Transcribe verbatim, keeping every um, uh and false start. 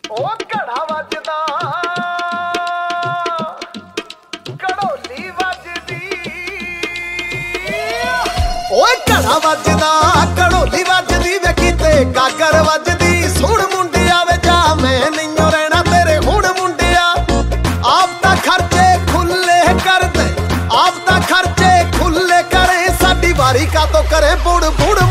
ਉਹ ਘੜਾ ਵੱਜਦਾ ਘੜੋਲੀ ਵੱਜਦੀ ਓਏ ਘੜਾ ਵੱਜਦਾ ਘੜੋਲੀ ਵੱਜਦੀ ਵੇਖੀ ਤੇ ਗਾਗਰ ਵੱਜਦੀ ਸੁਣ ਮੁੰਡਿਆ ਵੇ ਜਾ ਮੈਂ ਨਹੀਂਓ ਰਹਿਣਾ ਤੇਰੇ ਹੁਣ ਮੁੰਡਿਆ ਆਪ ਤਾਂ ਖਰਚੇ ਖੁੱਲੇ ਕਰਦੇ ਆਪ ਤਾਂ ਖਰਚੇ ਖੁੱਲੇ ਕਰੇ ਸਾਡੀ ਵਾਰੀ ਕਾਤੋਂ ਕਰੇ ਬੁੜ ਬੁੜ